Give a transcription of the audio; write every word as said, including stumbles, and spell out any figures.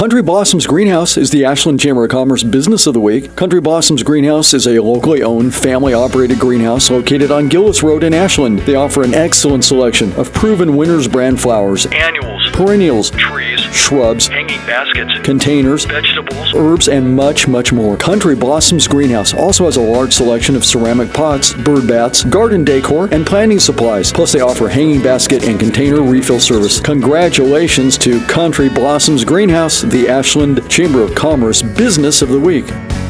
Country Blossoms Greenhouse is the Ashland Chamber of Commerce Business of the Week. Country Blossoms Greenhouse is a locally owned, family-operated greenhouse located on Gillis Road in Ashland. They offer an excellent selection of proven Winners brand flowers, annuals, perennials, trees, shrubs, hanging baskets, containers, vegetables, herbs, and much, much more. Country Blossoms Greenhouse also has a large selection of ceramic pots, bird baths, garden decor, and planting supplies. Plus, they offer hanging basket and container refill service. Congratulations to Country Blossoms Greenhouse, the Ashland Chamber of Commerce Business of the Week.